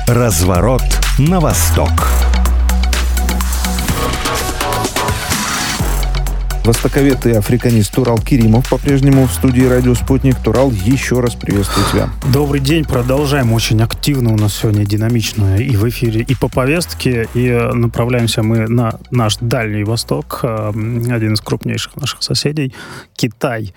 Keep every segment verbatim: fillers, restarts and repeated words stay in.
Разворот на восток. Востоковед и африканист Турал Керимов по-прежнему в студии «Радио Спутник». Турал, еще раз приветствую тебя. Добрый день. Продолжаем. Очень активно у нас сегодня, динамично и в эфире, и по повестке. И направляемся мы на наш Дальний Восток, один из крупнейших наших соседей, Китай.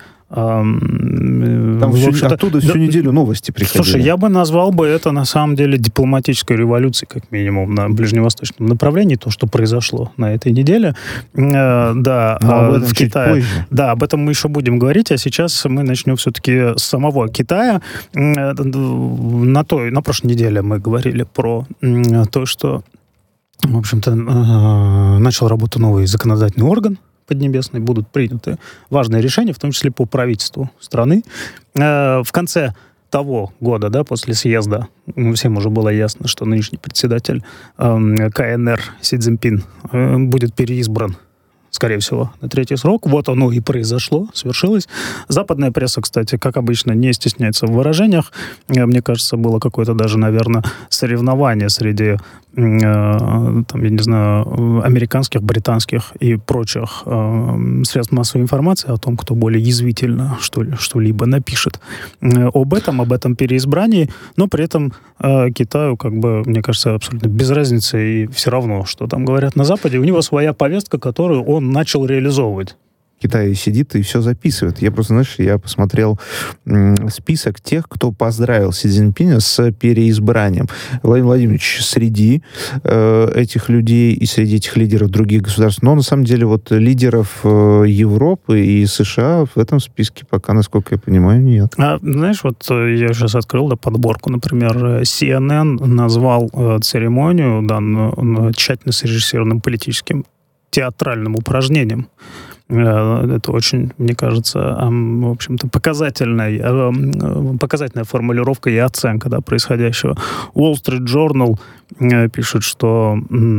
Там все, оттуда всю да, неделю новости приходили. Слушай, я бы назвал бы это на самом деле дипломатической революцией, как минимум, на ближневосточном направлении, то, что произошло на этой неделе. Э, да, Но об в Китае. Да, об этом мы еще будем говорить, а сейчас мы начнем все-таки с самого Китая. Э, на, той, на прошлой неделе мы говорили про э, то, что, в общем-то, э, начал работу новый законодательный орган Поднебесной, будут приняты важные решения, в том числе по правительству страны. Э, в конце того года, да, после съезда, всем уже было ясно, что нынешний председатель э, ка эн эр Си Цзиньпин э, будет переизбран, скорее всего, на третий срок. Вот оно и произошло, свершилось. Западная пресса, кстати, как обычно, не стесняется в выражениях. Мне кажется, было какое-то даже, наверное, соревнование среди, э, там, я не знаю, американских, британских и прочих э, средств массовой информации о том, кто более язвительно что, что-либо напишет э, об этом, об этом переизбрании, но при этом э, Китаю, как бы, мне кажется, абсолютно без разницы, и все равно, что там говорят на Западе. У него своя повестка, которую он начал реализовывать. Китай сидит и все записывает. Я просто, знаешь, я посмотрел м, список тех, кто поздравил Си Цзиньпиня с переизбранием. Владимир Владимирович среди э, этих людей и среди этих лидеров других государств. Но, на самом деле, вот лидеров э, Европы и США в этом списке пока, насколько я понимаю, нет. А, знаешь, вот я сейчас открыл да, подборку, например, Си Эн Эн назвал э, церемонию данную тщательно срежиссированным политическим театральным упражнением. Это очень, мне кажется, в общем-то, показательная, показательная формулировка и оценка да, происходящего. Wall Street Journal пишет, что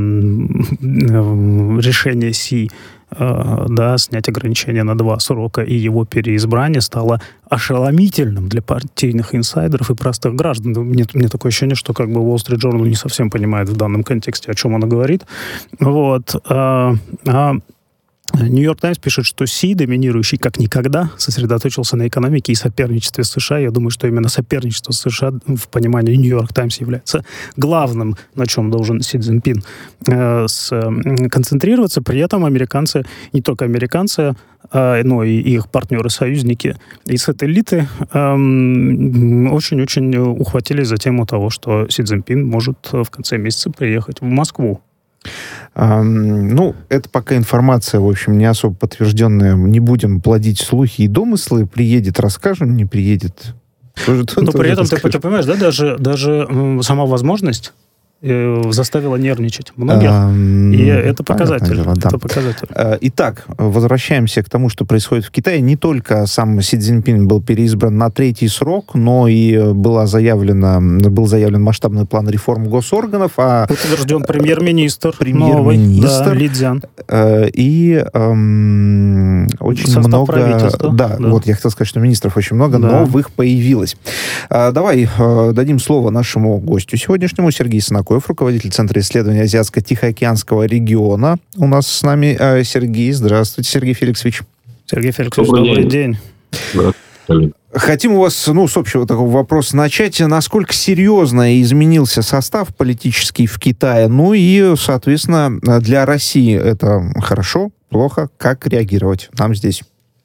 решение Си да, снять ограничения на два срока и его переизбрание стало ошеломительным для партийных инсайдеров и простых граждан. Мне, мне такое ощущение, что как бы Wall Street Journal не совсем понимает в данном контексте, о чем она говорит. Вот. А, а Нью-Йорк Таймс пишет, что Си, доминирующий как никогда, сосредоточился на экономике и соперничестве с США. Я думаю, что именно соперничество с США в понимании Нью-Йорк Таймс является главным, на чем должен Си Цзиньпин э, с, э, концентрироваться. При этом американцы, не только американцы, э, но и их партнеры-союзники и сателлиты э, очень-очень ухватились за тему того, что Си Цзиньпин может в конце месяца приехать в Москву. А, ну, это пока информация, в общем, не особо подтвержденная. Не будем плодить слухи и домыслы. Приедет, расскажем, не приедет. Тоже, Но при этом, ты, ты понимаешь, да, даже, даже м, сама возможность заставила нервничать многих, а, и это показатель. Дело, да. Это показатель. Итак, возвращаемся к тому, что происходит в Китае. Не только сам Си Цзиньпин был переизбран на третий срок, но и была заявлена, был заявлен масштабный план реформ госорганов. А утвержден премьер-министр, премьер-министр новый, да, Ли Цзян. И эм, очень состав много... правительства. Да, да, вот я хотел сказать, что министров очень много, да. Новых появилось. Давай дадим слово нашему гостю сегодняшнему, Сергей Санаков, руководитель Центра исследований Азиатско-Тихоокеанского региона. У нас с нами э, Сергей. Здравствуйте, Сергей Феликсович. Сергей Феликсович, добрый, добрый день. день. Хотим у вас, ну, с общего такого вопроса начать. Насколько серьезно изменился состав политический в Китае? Ну и, соответственно, для России это хорошо, плохо? Как реагировать нам здесь?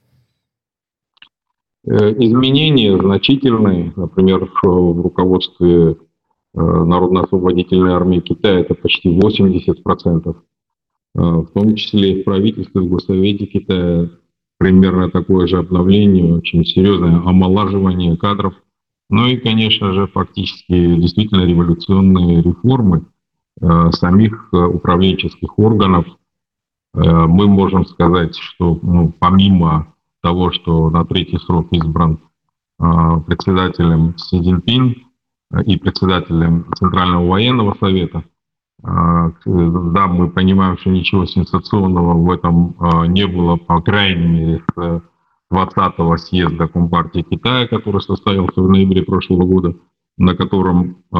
Изменения значительные. Например, в руководстве Народно-освободительной армии Китая это почти восемьдесят процентов. В том числе и в правительстве, в Госсовете Китая примерно такое же обновление, очень серьезное омолаживание кадров. Ну и, конечно же, фактически действительно революционные реформы самих управленческих органов. Мы можем сказать, что ну, помимо того, что на третий срок избран председателем Си Цзиньпин и председателем Центрального военного совета, да, мы понимаем, что ничего сенсационного в этом не было, по крайней мере, с двадцатого съезда Компартии Китая, который состоялся в ноябре прошлого года, на котором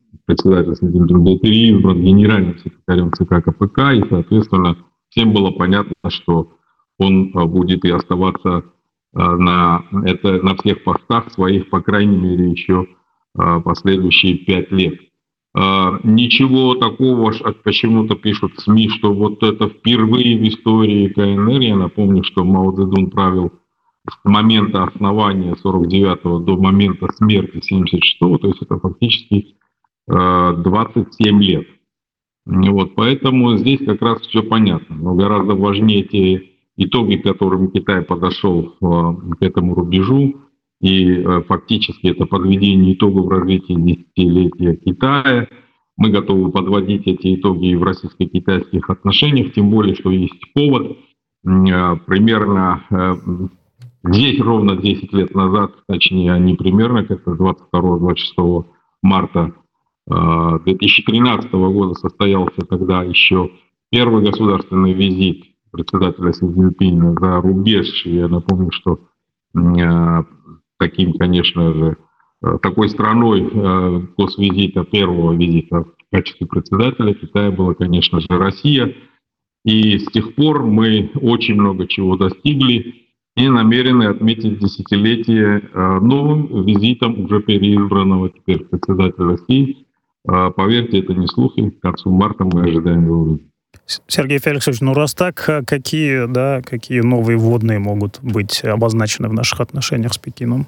председатель Си Цзиньпин был переизбран генеральным секретарем ЦК КПК, и, соответственно, всем было понятно, что он будет и оставаться на, это, на всех постах своих, по крайней мере, еще последующие пять лет. Ничего такого, почему-то пишут СМИ, что вот это впервые в истории КНР. Я напомню, что Мао Цзэдун правил с момента основания сорок девятого до момента смерти семьдесят шестого, то есть это фактически двадцать семь лет. Вот, поэтому здесь как раз все понятно. Но гораздо важнее те итоги, к которым Китай подошел к этому рубежу. И фактически это подведение итогов развития десятилетия Китая. Мы готовы подводить эти итоги и в российско-китайских отношениях, тем более, что есть повод. Примерно здесь ровно десять лет назад, точнее, не примерно, как-то двадцать второго — двадцать шестого марта две тысячи тринадцатого года состоялся тогда еще первый государственный визит председателя Си Цзиньпина за рубеж. Я напомню, что таким, конечно же, такой страной госвизита, первого визита в качестве председателя Китая была, конечно же, Россия. И с тех пор мы очень много чего достигли и намерены отметить десятилетие новым визитом уже переизбранного теперь председателя Си. Поверьте, это не слухи. К концу марта мы ожидаем его увидеть. Сергей Феликсович, ну раз так, какие, да, какие новые вводные могут быть обозначены в наших отношениях с Пекином?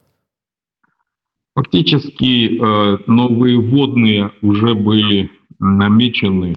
Фактически новые вводные уже были намечены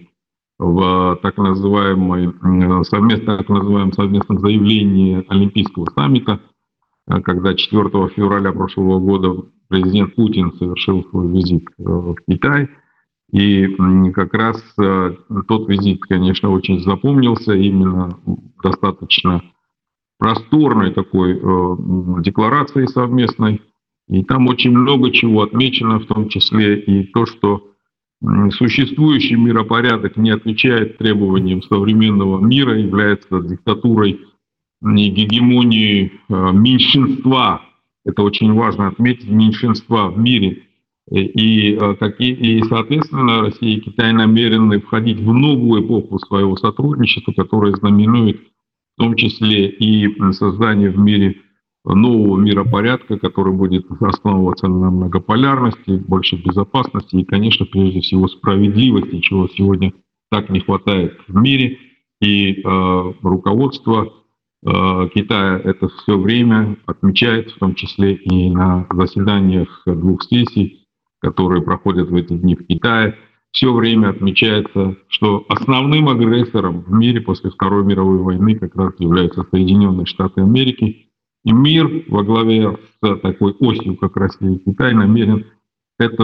в так называемой, совместно, так называемом совместном заявлении Олимпийского саммита, когда четвёртого февраля прошлого года президент Путин совершил свой визит в Китай. И как раз тот визит, конечно, очень запомнился именно достаточно просторной такой декларацией совместной. И там очень много чего отмечено, в том числе и то, что существующий миропорядок не отвечает требованиям современного мира, является диктатурой и гегемонией меньшинства. Это очень важно отметить, меньшинства в мире. И, и, соответственно, Россия и Китай намерены входить в новую эпоху своего сотрудничества, которая знаменует в том числе и создание в мире нового миропорядка, который будет основываться на многополярности, большей безопасности и, конечно, прежде всего справедливости, чего сегодня так не хватает в мире. И э, руководство э, Китая это все время отмечает, в том числе и на заседаниях двух сессий, которые проходят в эти дни в Китае, все время отмечается, что основным агрессором в мире после Второй мировой войны как раз являются Соединенные Штаты Америки. И мир во главе с такой осью, как Россия и Китай, намерен это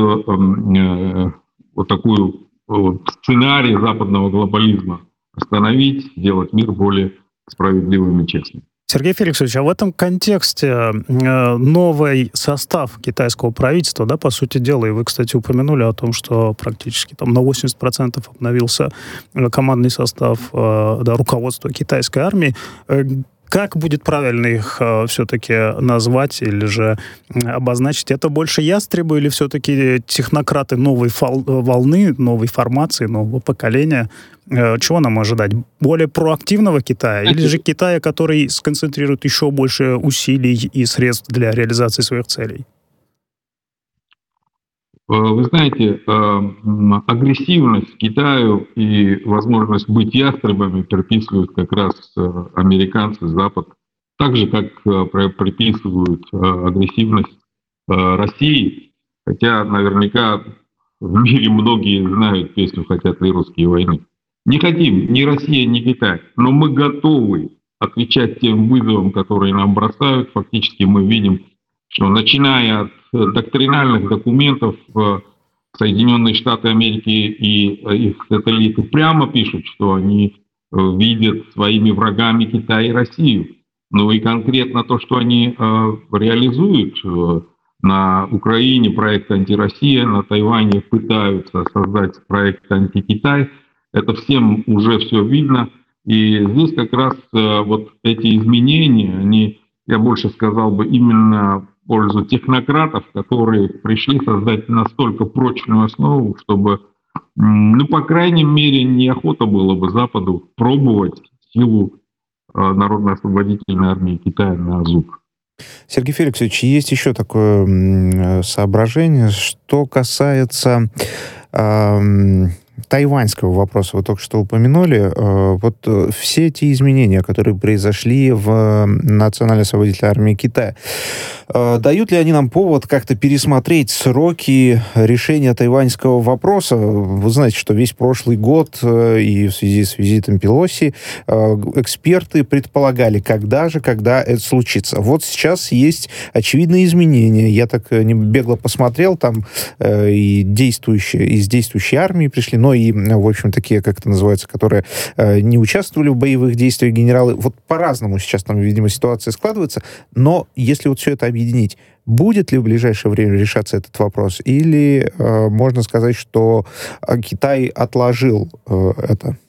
э, вот такую вот, сценарий западного глобализма остановить, сделать мир более справедливым и честным. Сергей Феликсович, а в этом контексте новый состав китайского правительства, да, по сути дела, и вы, кстати, упомянули о том, что практически там на восемьдесят процентов обновился командный состав, да, руководства китайской армии. Как будет правильно их э, все-таки назвать или же обозначить? Это больше ястребы или все-таки технократы новой фол- волны, новой формации, нового поколения? Э, чего нам ожидать? Более проактивного Китая или же Китая, который сконцентрирует еще больше усилий и средств для реализации своих целей? Вы знаете, агрессивность Китаю и возможность быть ястребами приписывают как раз американцы, Запад, так же, как приписывают агрессивность России, хотя наверняка в мире многие знают песню «Хотят ли русские войны». Не хотим ни Россия, ни Китай, но мы готовы отвечать тем вызовам, которые нам бросают. Фактически мы видим, что начиная от доктринальных документов Соединенные Штаты Америки и их сателлиты прямо пишут, что они видят своими врагами Китай и Россию. Ну и конкретно то, что они реализуют на Украине проект «Антироссия», на Тайване пытаются создать проект «Антикитай», это всем уже все видно. И здесь как раз вот эти изменения, они, я больше сказал бы, именно пользу технократов, которые пришли создать настолько прочную основу, чтобы, ну, по крайней мере, неохота было бы Западу пробовать силу Народно-освободительной армии Китая на Азов. Сергей Феликсович, есть еще такое соображение, что касается э, тайваньского вопроса. Вы только что упомянули. Э, вот все эти изменения, которые произошли в Национально-освободительной армии Китая, э, дают ли они нам повод как-то пересмотреть сроки решения тайваньского вопроса? Вы знаете, что весь прошлый год э, и в связи с визитом Пелоси э, эксперты предполагали, когда же, когда это случится. Вот сейчас есть очевидные изменения. Я так не бегло посмотрел, там э, и действующие, из действующей армии пришли, но и, в общем, такие, как это называется, которые э, не участвовали в боевых действиях генералы. Вот по-разному сейчас там, видимо, ситуация складывается, но если вот все это объединить, будет ли в ближайшее время решаться этот вопрос? Или э, можно сказать, что Китай отложил э, это?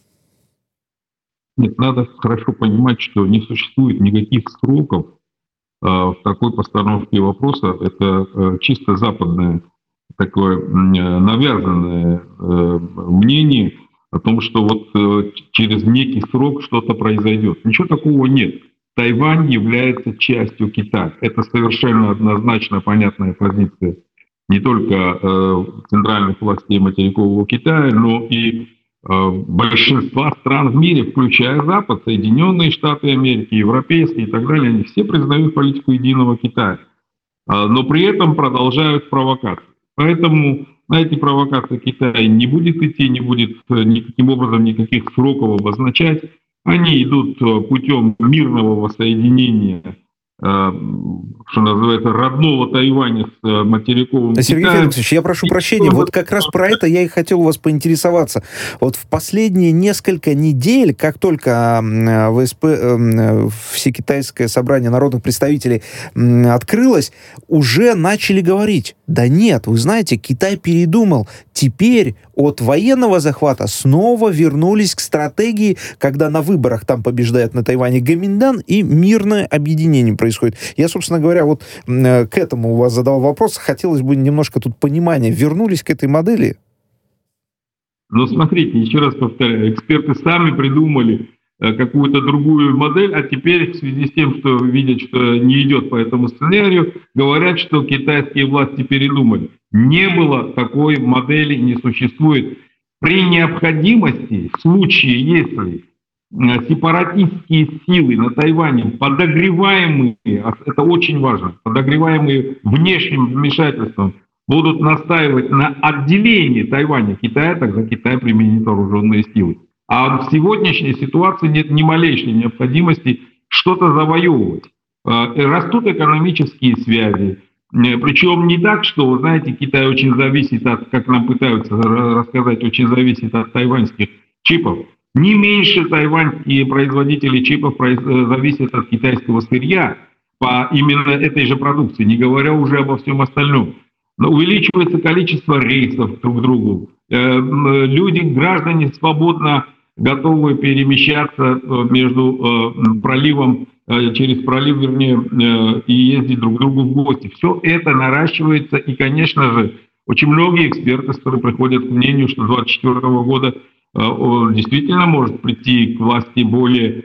Нет, надо хорошо понимать, что не существует никаких сроков э, в такой постановке вопроса. Это э, чисто западное такое э, навязанное э, мнение о том, что вот э, через некий срок что-то произойдет. Ничего такого нет. Тайвань является частью Китая. Это совершенно однозначно понятная позиция не только э, центральных властей материкового Китая, но и э, большинства стран в мире, включая Запад, Соединенные Штаты Америки, Европейские и так далее. Они все признают политику единого Китая, э, но при этом продолжают провокации. Поэтому на эти провокации Китай не будет идти, не будет никаким образом никаких сроков обозначать. Они идут путем мирного воссоединения, что называется, родного Тайваня с материковым Китаем. Сергей Феликсович, я прошу прощения, вот как раз про это я и хотел у вас поинтересоваться. Вот в последние несколько недель, как только ВСП, Всекитайское собрание народных представителей открылось, уже начали говорить: да нет, вы знаете, Китай передумал. Теперь от военного захвата снова вернулись к стратегии, когда на выборах там побеждает на Тайване Гоминдан, и мирное объединение происходит. Я, собственно говоря, вот к этому у вас задал вопрос. Хотелось бы немножко тут понимания. Вернулись к этой модели? Ну, смотрите, еще раз повторяю, эксперты сами придумали какую-то другую модель, а теперь в связи с тем, что видят, что не идет по этому сценарию, говорят, что китайские власти передумали. Не было такой модели, не существует. При необходимости, в случае, если сепаратистские силы на Тайване, подогреваемые, это очень важно, подогреваемые внешним вмешательством, будут настаивать на отделении Тайваня от Китая, тогда Китай применит вооруженные силы. А в сегодняшней ситуации нет ни малейшей необходимости что-то завоевывать. Растут экономические связи. Причем не так, что, вы знаете, Китай очень зависит от, как нам пытаются рассказать, очень зависит от тайваньских чипов. Не меньше тайваньские производители чипов зависят от китайского сырья по именно этой же продукции, не говоря уже обо всем остальном. Но увеличивается количество рейсов друг к другу. Люди, граждане свободно готовы перемещаться между проливом, через пролив, вернее, и ездить друг к другу в гости. Все это наращивается, и, конечно же, очень многие эксперты, которые приходят к мнению, что с двадцать четвёртого года действительно может прийти к власти более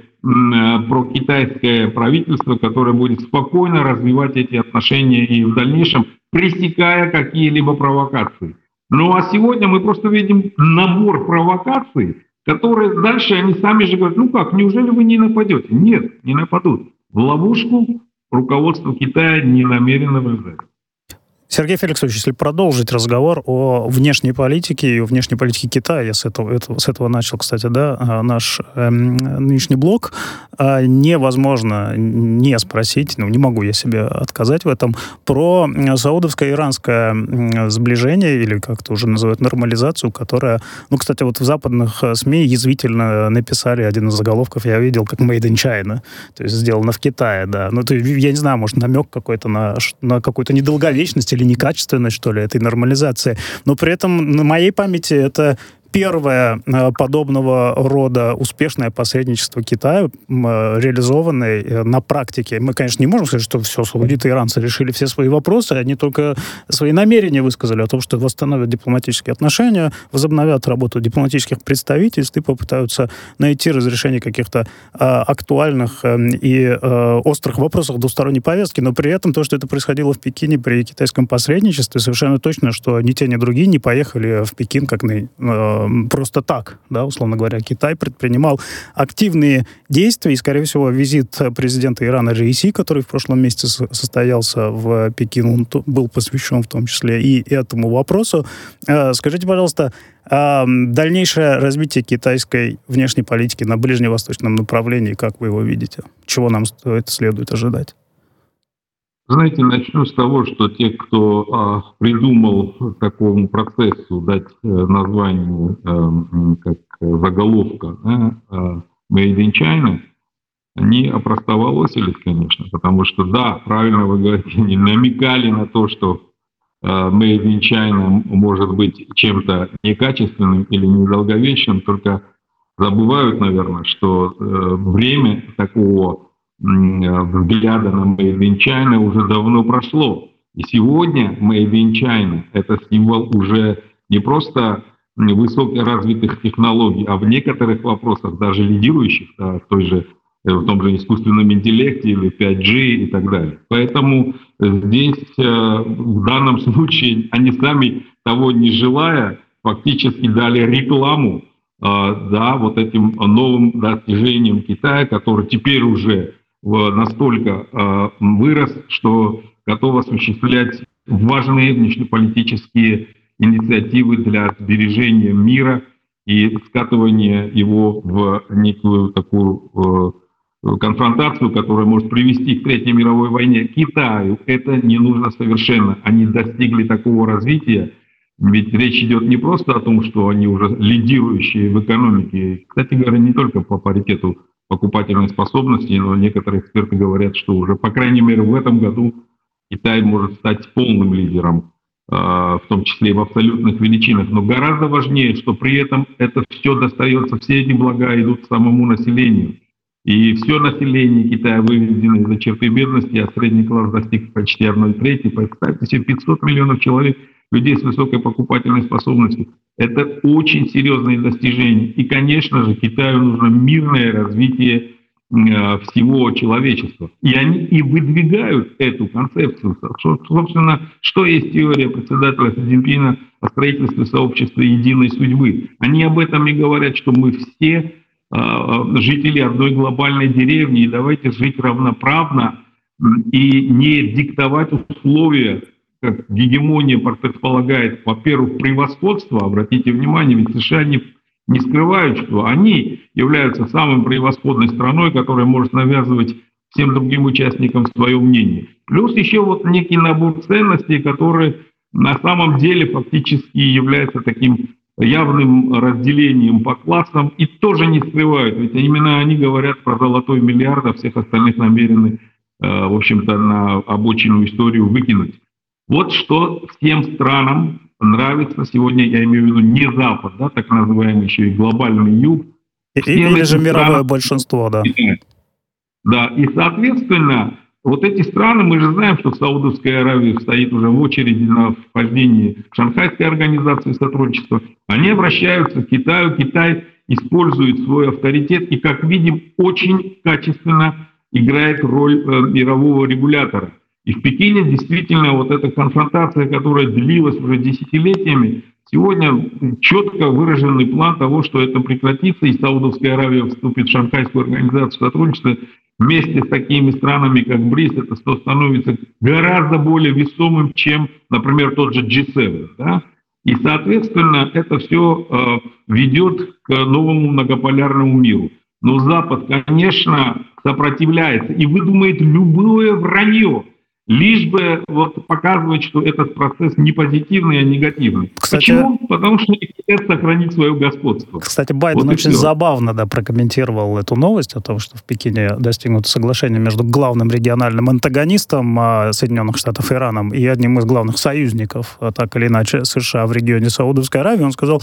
прокитайское правительство, которое будет спокойно развивать эти отношения и в дальнейшем пресекая какие-либо провокации. Ну а сегодня мы просто видим набор провокаций, которые дальше они сами же говорят: ну как, неужели вы не нападете? Нет, не нападут. В ловушку руководство Китая не намерено влезать. Сергей Феликсович, если продолжить разговор о внешней политике и о внешней политике Китая, я с этого, это, с этого начал, кстати, да, наш э, нынешний блог, э, невозможно не спросить, ну, не могу я себе отказать в этом, про саудовско-иранское сближение, или как это уже называют, нормализацию, которая, ну, кстати, вот в западных СМИ язвительно написали один из заголовков, я видел, как «Made in China», то есть сделано в Китае, да. Ну, то, я не знаю, может, намек какой-то на, на какую-то недолговечность или некачественность, что ли, этой нормализации. Но при этом на моей памяти это первое подобного рода успешное посредничество Китая, реализованное на практике. Мы, конечно, не можем сказать, что все, саудиты и иранцы решили все свои вопросы, они только свои намерения высказали о том, что восстановят дипломатические отношения, возобновят работу дипломатических представительств и попытаются найти разрешение каких-то э, актуальных э, и э, острых вопросов двусторонней повестки, но при этом то, что это происходило в Пекине при китайском посредничестве, совершенно точно, что ни те, ни другие не поехали в Пекин как на, э, просто так, да, условно говоря. Китай предпринимал активные действия, и, скорее всего, визит президента Ирана Раиси, который в прошлом месяце состоялся в Пекин, он был посвящен в том числе и этому вопросу. Э, скажите, пожалуйста, э, дальнейшее развитие китайской внешней политики на ближневосточном направлении, как вы его видите? Чего нам стоит, следует ожидать? Знаете, начну с того, что те, кто а, придумал такому процессу дать а, название а, как заголовка а, Made in China, они опростоволосились, конечно, потому что, да, правильно вы говорите, они намекали на то, что а, Made in China может быть чем-то некачественным или недолговечным, только забывают, наверное, что а, время такого взгляда на Made in China уже давно прошло. И сегодня Made in China – это символ уже не просто высокоразвитых технологий, а в некоторых вопросах даже лидирующих, да, в, той же, в том же искусственном интеллекте или пять джи и так далее. Поэтому здесь в данном случае они сами, того не желая, фактически дали рекламу да, вот этим новым достижениям Китая, который теперь уже настолько э, вырос, что готов осуществлять важные внешнеполитические инициативы для сбережения мира и скатывания его в некую такую э, конфронтацию, которая может привести к Третьей мировой войне. Китаю это не нужно совершенно. Они достигли такого развития, ведь речь идет не просто о том, что они уже лидирующие в экономике. Кстати говоря, не только по паритету покупательной способности, но некоторые эксперты говорят, что уже, по крайней мере, в этом году Китай может стать полным лидером, в том числе и в абсолютных величинах. Но гораздо важнее, что при этом это все достается, все эти блага идут самому населению. И все население Китая выведено из-за черты бедности, а средний класс достиг почти одной трети. Представьте себе, пятьсот миллионов человек, людей с высокой покупательной способностью. Это очень серьезные достижения. И, конечно же, Китаю нужно мирное развитие э, всего человечества. И они и выдвигают эту концепцию. Собственно, что есть теория председателя Си Цзиньпина о строительстве сообщества единой судьбы. Они об этом и говорят, что мы все э, жители одной глобальной деревни, и давайте жить равноправно и не диктовать условия, как гегемония предполагает, во-первых, превосходство. Обратите внимание, ведь США не, не скрывают, что они являются самой превосходной страной, которая может навязывать всем другим участникам свое мнение. Плюс еще вот некий набор ценностей, которые на самом деле фактически являются таким явным разделением по классам и тоже не скрывают. Ведь именно они говорят про золотой миллиард, а всех остальных намерены, в общем-то, на обочину историю выкинуть. Вот что всем странам нравится сегодня, я имею в виду не Запад, да, так называемый еще и глобальный Юг. Или же мировое странам... большинство, да. Да, и, соответственно, вот эти страны, мы же знаем, что Саудовская Аравия стоит уже в очереди на вхождение к Шанхайской организации сотрудничества. Они обращаются к Китаю, Китай использует свой авторитет и, как видим, очень качественно играет роль э, мирового регулятора. И в Пекине действительно вот эта конфронтация, которая длилась уже десятилетиями, сегодня четко выраженный план того, что это прекратится, и Саудовская Аравия вступит в Шанхайскую организацию сотрудничества. Вместе с такими странами, как БРИКС, это становится гораздо более весомым, чем, например, тот же джи семь. Да? И, соответственно, это все э, ведет к новому многополярному миру. Но Запад, конечно, сопротивляется и выдумает любое вранье. лишь бы вот показывать, что этот процесс не позитивный, а негативный. Кстати, почему? Потому что они хотят сохранить свое господство. Кстати, Байден вот очень все. забавно да, прокомментировал эту новость о том, что в Пекине достигнуто соглашение между главным региональным антагонистом Соединенных Штатов и Ираном и одним из главных союзников, так или иначе, США в регионе Саудовской Аравии. Он сказал,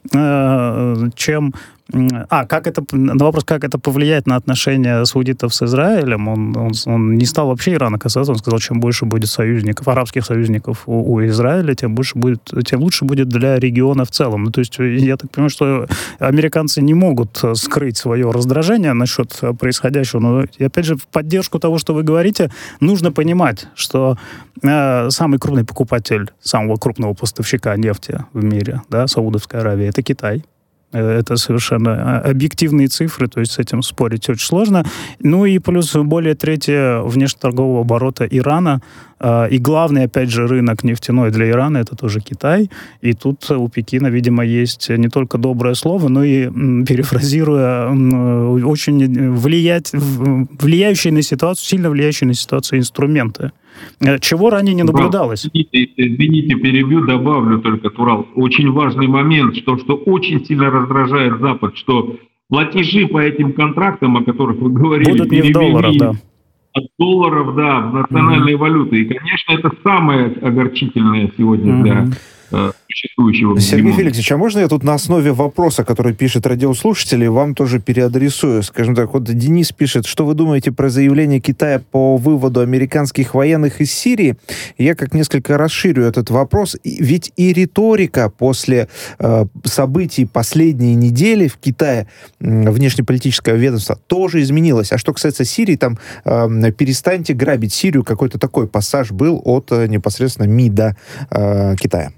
чем... А, как это, на вопрос, как это повлияет на отношения саудитов с Израилем, он, он, он не стал вообще Ирана касаться, он сказал, чем больше будет союзников, арабских союзников у, у Израиля, тем, больше будет, тем лучше будет для региона в целом. Ну, то есть я так понимаю, что американцы не могут скрыть свое раздражение насчет происходящего, но, и опять же, в поддержку того, что вы говорите, нужно понимать, что э, самый крупный покупатель самого крупного поставщика нефти в мире, да, Саудовская Аравия, это Китай. Это совершенно объективные цифры, то есть с этим спорить очень сложно. Ну и плюс более трети внешнеторгового оборота Ирана. И главный, опять же, рынок нефтяной для Ирана — это тоже Китай. И тут у Пекина, видимо, есть не только доброе слово, но и, перефразируя, очень влиять, влияющие на ситуацию, сильно влияющие на ситуацию инструменты. Чего ранее не наблюдалось? Извините, извините, перебью, добавлю только, Турал. Очень важный момент, что, что очень сильно раздражает Запад, что платежи по этим контрактам, о которых вы говорили, будут не в долларах, да. От долларов, да, в национальные mm-hmm. валюты. И, конечно, это самое огорчительное сегодня mm-hmm. для э, существующего. Сергей Феликсович, а можно я тут на основе вопроса, который пишет радиослушатели, вам тоже переадресую? Скажем так, вот Денис пишет, что вы думаете про заявление Китая по выводу американских военных из Сирии? Я как несколько расширю этот вопрос. Ведь и риторика после э, событий последней недели в Китае, э, внешнеполитическое ведомство, тоже изменилось. А что касается Сирии, там э, перестаньте грабить Сирию, какой-то такой пассаж был от э, непосредственно МИДа э, Китая.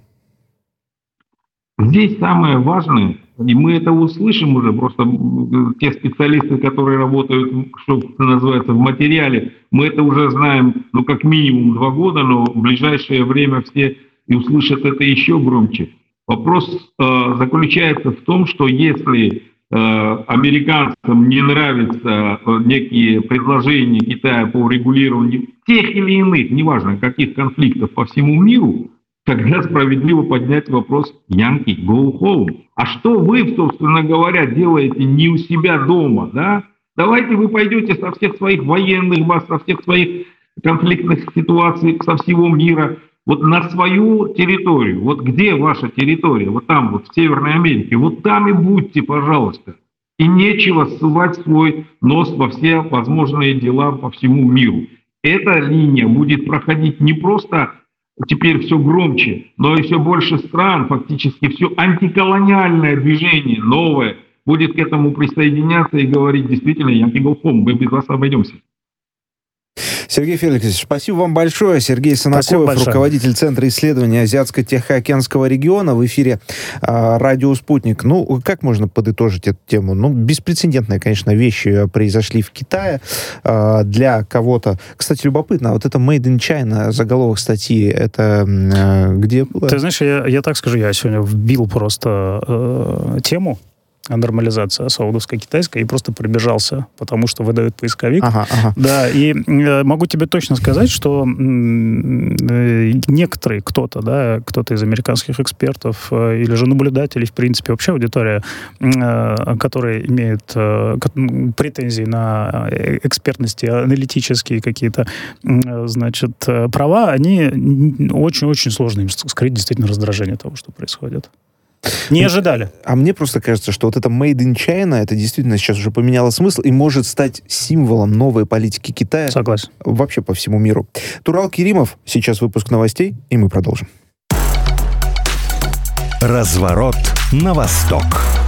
Здесь самое важное, и мы это услышим уже, просто те специалисты, которые работают, что называется, в материале, мы это уже знаем, ну, как минимум два года, но в ближайшее время все и услышат это еще громче. Вопрос э, заключается в том, что если э, американцам не нравятся э, некие предложения Китая по урегулированию тех или иных, неважно каких конфликтов по всему миру, тогда справедливо поднять вопрос «Янки, go home». А что вы, собственно говоря, делаете не у себя дома, да? Давайте вы пойдете со всех своих военных баз, со всех своих конфликтных ситуаций, со всего мира, вот на свою территорию. Вот где ваша территория? Вот там, вот в Северной Америке. Вот там и будьте, пожалуйста. И нечего ссылать свой нос во все возможные дела по всему миру. Эта линия будет проходить не просто... теперь все громче, но и все больше стран, фактически все антиколониальное движение новое будет к этому присоединяться и говорить, действительно, Янки go home, мы без вас обойдемся. Сергей Феликсович, спасибо вам большое. Сергей Санакоев, руководитель Центра исследований Азиатско-Тихоокеанского региона, в эфире а, «Радио Спутник». Ну, как можно подытожить эту тему? Ну, беспрецедентные, конечно, вещи произошли в Китае. А, для кого-то... Кстати, любопытно, вот это «Made in China», заголовок статьи, это а, где было? Ты знаешь, я, я так скажу, я сегодня вбил просто э, тему нормализация саудовско-китайская, и просто пробежался, потому что выдает поисковик. Ага, ага. Да, и э, могу тебе точно сказать, что э, некоторые, кто-то, да, кто-то из американских экспертов э, или же наблюдателей, в принципе, вообще аудитория, э, которые имеют э, претензии на экспертности, аналитические какие-то, э, значит, права, они очень-очень сложно им скрыть действительно раздражение того, что происходит. Не ожидали. А мне просто кажется, что вот это «Made in China», это действительно сейчас уже поменяло смысл и может стать символом новой политики Китая. Согласен. Вообще по всему миру. Турал Керимов, сейчас выпуск новостей, и мы продолжим. Разворот на восток.